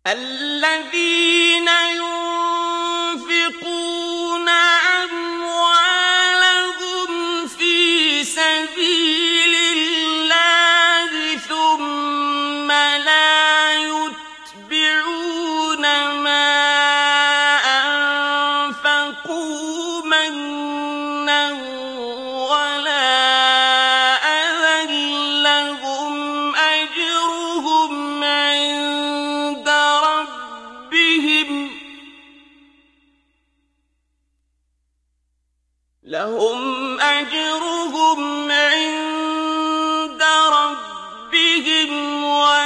الذين ينفقون أموالهم في سبيل الله ثم لا يتبعون ما أنفقوا منا ولا أذى لهم أجرهم عند ربهم ولا